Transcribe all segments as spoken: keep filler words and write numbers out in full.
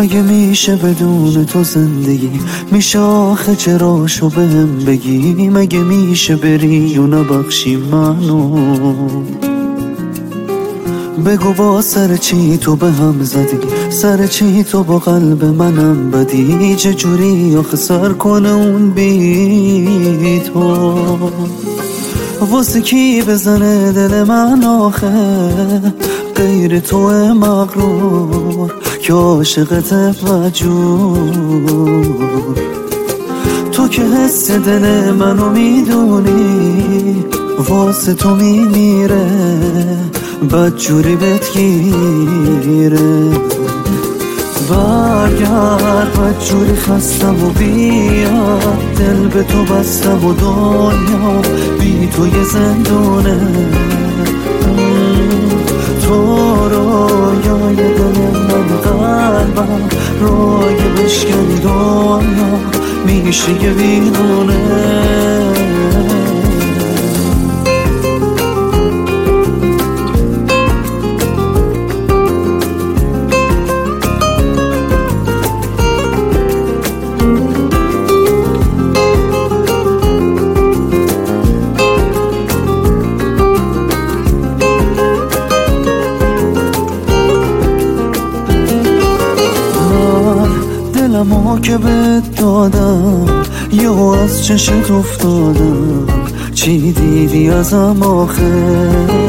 مگه میشه بدون تو زندگی؟ میشه آخه چراشو بهم بگی؟ مگه میشه بری و نبخشی منو؟ بگو با سر چی تو به هم زدی؟ سر چی تو با قلب منم بدی؟ چجوری آخه سر کنه اون بی تو؟ واسه کی بزنه دل من آخه غیر تو مغرور که عاشقت مجبور؟ تو که حس دل منو میدونی واسه تو میمیره بدجوری بهت گیره. برگرد بدجوری خستم و بیا دل به تو بستم و دنیا بی تو یه زندونه. تو رویای دل من قلبم روی بشکنی دنیا میشه یه ویرونه. دلمو که بهت دادم یه از چشت افتادم، چی دیدی ازم آخه؟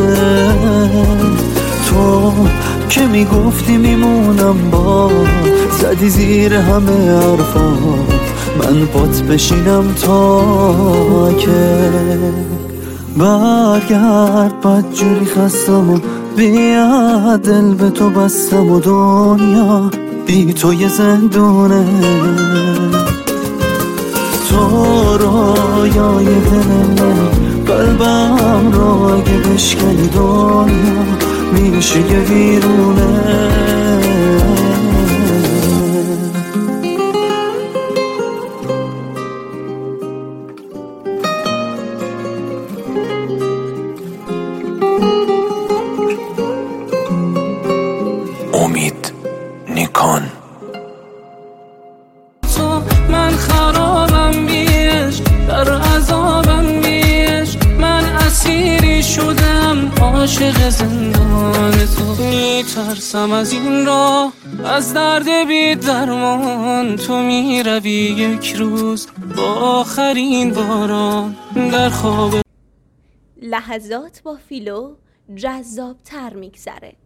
تو که میگفتی میمونم با زدی زیر همه حرفات من بات بشینم تا که برگرد بدجوری خستم و بیا دل به تو بستم و دنیا بی تو یه زندونه. تو رویای دل من قلبم رو اگه بشکنی دنیا میشه یه ویرونه. امید نیکان. تو من خرابم بیش در عذابم بیش من اسیری شدم عاشق زندان تو. میترسم از این راه از درد بی درمان تو میروی یک روز با آخرین باران در خواب. لحظات با فیلو جذاب تر میگذره.